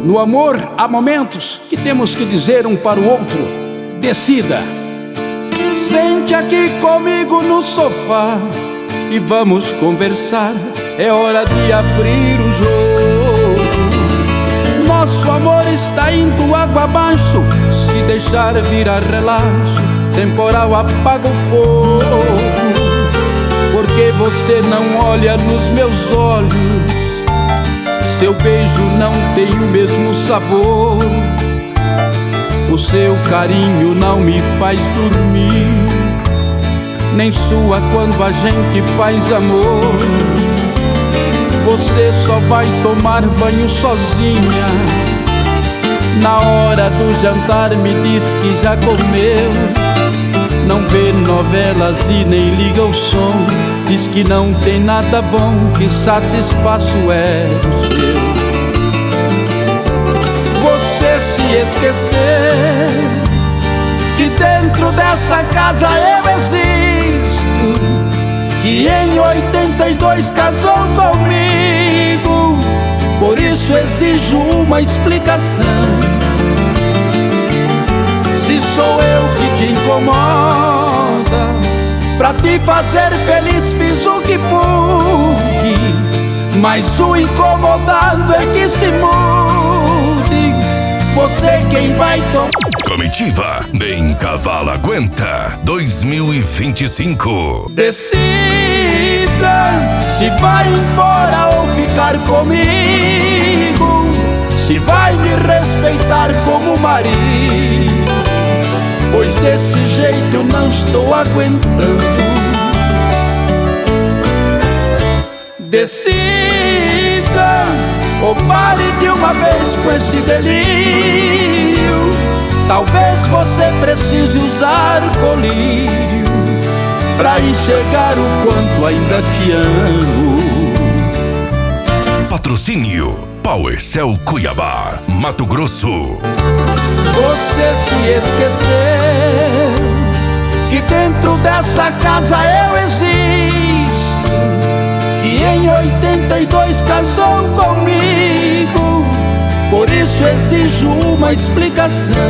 No amor há momentos que temos que dizer um para o outro: decida. Sente aqui comigo no sofá e vamos conversar. É hora de abrir o jogo. Nosso amor está indo água abaixo. Se deixar virar relaxo, temporal apaga o fogo. Porque você não olha nos meus olhos, seu beijo não tem o mesmo sabor. O seu carinho não me faz dormir, nem sua quando a gente faz amor. Você só vai tomar banho sozinha. Na hora do jantar me diz que já comeu. Não vê novelas e nem liga o som. Diz que não tem nada bom que satisfaça o ego seu. Você se esquecer que dentro dessa casa eu existo, que em 82 casou comigo. Por isso exijo uma explicação. Se sou eu que te incomoda, pra te fazer feliz fiz o que pude, mas o incomodado é que se mude. Você quem vai tomar. Comitiva Bem Cavalo Aguenta 2025. Decida se vai embora ou ficar comigo, se vai me respeitar como marido, pois desse jeito eu não estou aguentando. Decida ou pare de uma vez com esse delírio. Talvez você precise usar colírio pra enxergar o quanto ainda te amo. Patrocínio Powercell Cuiabá, Mato Grosso. Você se esqueceu que dentro dessa casa eu existo, que em 82 casou comigo. Por isso exijo uma explicação.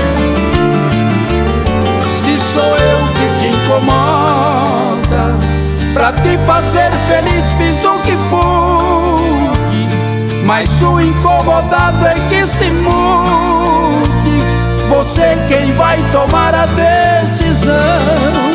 Se sou eu que te incomoda, pra te fazer feliz fiz o que pude, mas o incomodado é que se mude. Você quem vai tomar a decisão.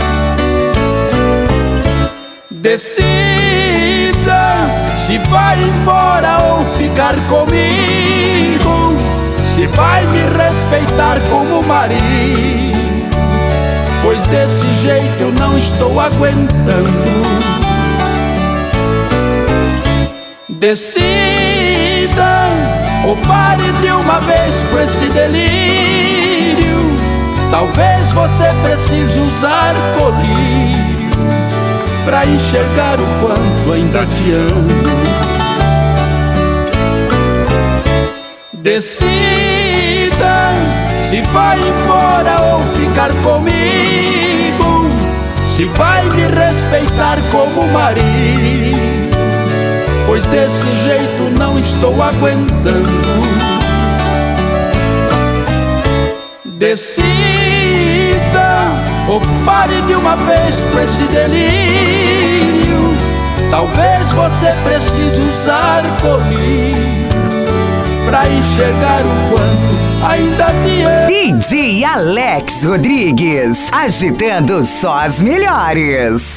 Decida se vai embora ou ficar comigo, se vai me respeitar como marido, pois desse jeito eu não estou aguentando. Decida ou pare de uma vez com esse delírio. Talvez você precise usar colírio pra enxergar o quanto ainda te amo. Decida se vai embora ou ficar comigo, se vai me respeitar como marido, pois desse jeito não estou aguentando. Decida ou pare de uma vez com esse delírio. Talvez você precise usar colírio pra enxergar o quanto ainda te amo. DJ Alex Rodrigues, agitando só as melhores.